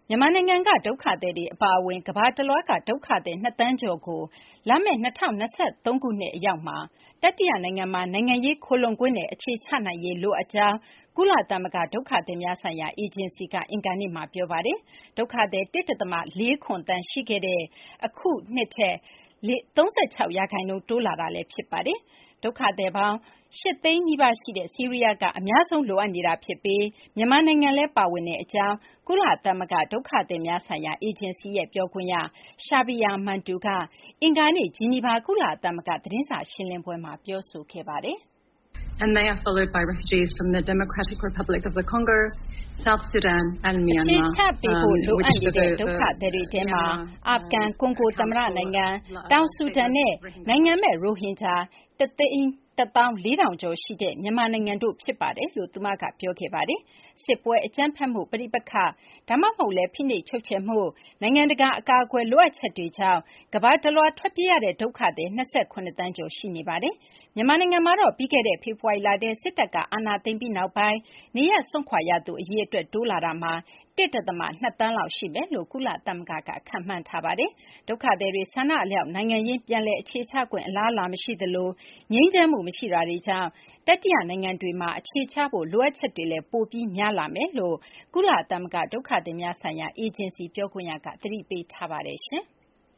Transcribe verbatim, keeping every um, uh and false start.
မြန်မာနိုင်ငံကဒုက္ခသည်တွေအပါအဝင်ကမ္ဘာတလွှားကဒုက္ခသည်နှစ်သန်းကျော်ကိုလာမယ့်၂၀၂၃ခုနှစ်အရောက်မှာတတိယနိုင်ငံမှာနိုင်ငံရေးခိုလှုံခွင့်နဲ့အခြေချနိုင်ရေးလိုအပ်ကြောင်းကုလသမဂ္ဂဒုက္ခသည်များဆိုင်ရာအေဂျင်စီကအင်္ဂါနေ့မှာပြောပါတယ်။ဒုက္ခသည် ၁.၄ ခွန်သန်းရှိခဲ့တဲ့အခုနှစ်ထက်၃၆ ရာခိုင်နှုန်းတိုးလာတာလည်းဖြစ်ပါတယ်။ဒုက္ခသည်ပေါင်း၈ သိန်းနီးပါးရှိတဲ့ဆီးရီးယားကအများဆုံးလိုအပ်နေတာဖြစ်ပြီးမြန်မာနိုင်ငံလည်းပါဝင်တဲ့အကြောင်းကုလသမဂ္ဂဒုက္ခသည်များဆိုင်ရာအေဂျင်စီရဲ့ပြောခွင့်ရ Shabir Mantou ကအင်္ဂါနေ့ဂျီနီဗာကုလသမဂ္ဂသတင်းစာရှင်းလင်းပွဲမှာပြောဆိုခဲ့ပါတယ်။ And they are followed by refugees from the Democratic Republic of the Congo, South Sudan and Myanmar. အခြေချပေးဖို့လိုအပ်နေတဲ့ဒုက္ခသည်တွေထဲမှာအာဖဂန်၊ကွန်ဂိုသမ္မတနိုင်ငံ၊တောင်ဆူဒန်နဲ့နိုင်ငံမဲ့ရိုဟင်ဂျာတသိန်းတသောင်းလေးထောင်ကျော်ရှိတဲ့မြန်မာနိုင်ငံတို့ဖြစ်ပါတယ်လို့သူမကပြောခဲ့ပါတယ်။စစ်ပွဲအကြမ်းဖက်မှုပဋိပက္ခဒါမှမဟုတ်လည်းဖိနှိပ်ချုပ်ချယ်မှုနိုင်ငံတကာအကာအကွယ်လိုအပ်ချက်တွေကြောင့်ကမ္ဘာတလွှားထွက်ပြေးရတဲ့ဒုက္ခသည်၂၇သန်းကျော်ရှိနေပါတယ်။မြန်မာနိုင်ငံမှာတော့ပြီးခဲ့တဲ့ဖေဖော်ဝါရီလထဲစစ်တပ်ကအာဏာသိမ်းပြီးနောက်ပိုင်းနေရပ်စွန့်ခွာရသူအရေအတွက်တိုးလာတာမှာ၁.၂ သန်းလောက်ရှိမယ်လို့ကုလသမဂ္ဂကခန့်မှန်းထားပါတယ်။ဒုက္ခသည်တွေဆန္ဒအလျောက်နိုင်ငံရင်းပြန်လည်အခြေချခွင့်အလားအလာမရှိသလိုငြိမ်းချမ်းမှုမရှိတာတွေကြောင့်တတိယနိုင်ငံတွေမှာအခြေချဖို့လိုအပ်ချက်တွေလည်းပိုပြီးများလာမယ်လို့ကုလသမဂ္ဂဒုက္ခသည်များဆိုင်ရာအေဂျင်စီပြောခွင့်ရကသတိပေးထားပါတယ်။